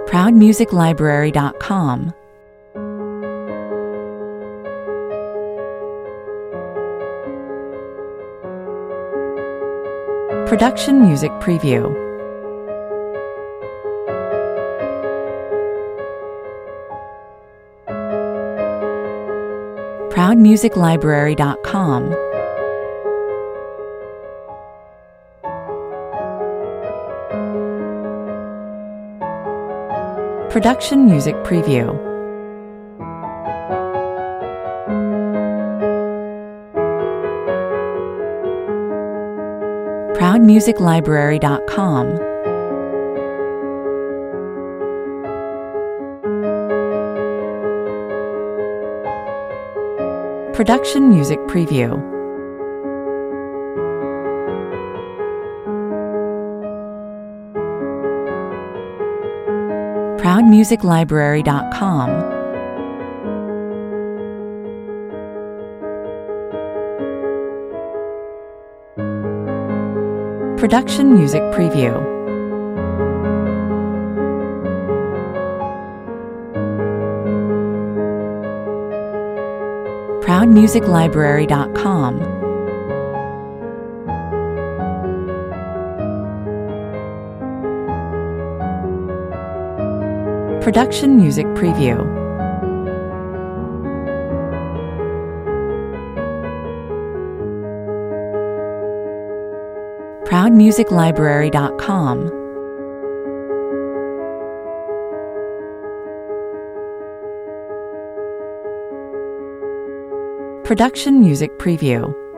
ProudMusicLibrary.com. Production Music Preview. ProudMusicLibrary.com. Production Music Preview. ProudMusicLibrary.com. Production Music Preview. ProudMusicLibrary.com. Production Music Preview. ProudMusicLibrary.com. Production Music Preview. ProudMusicLibrary.com. Production Music Preview.